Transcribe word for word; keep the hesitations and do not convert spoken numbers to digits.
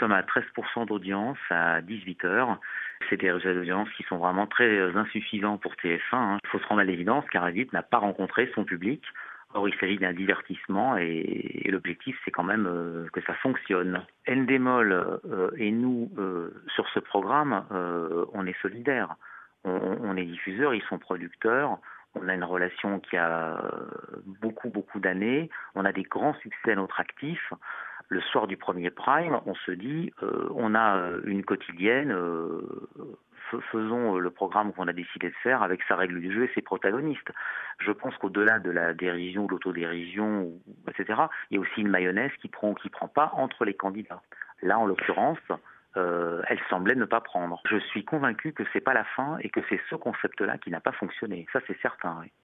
sommes à treize pour cent d'audience à dix-huit heures. C'est des résultats d'audience qui sont vraiment très insuffisants pour T F un. Il faut se rendre à l'évidence car Edith n'a pas rencontré son public. Or, il s'agit d'un divertissement et, et l'objectif, c'est quand même euh, que ça fonctionne. Endemol euh, et nous, euh, sur ce programme, euh, on est solidaires. On, on est diffuseurs, ils sont producteurs. On a une relation qui a beaucoup, beaucoup d'années. On a des grands succès à notre actif. Le soir du premier prime, on se dit, euh, on a une quotidienne, euh, faisons le programme qu'on a décidé de faire avec sa règle du jeu et ses protagonistes. Je pense qu'au-delà de la dérision, de l'autodérision, et cetera, il y a aussi une mayonnaise qui prend ou qui ne prend pas entre les candidats. Là, en l'occurrence, euh, elle semblait ne pas prendre. Je suis convaincu que ce n'est pas la fin et que c'est ce concept-là qui n'a pas fonctionné. Ça, c'est certain, oui.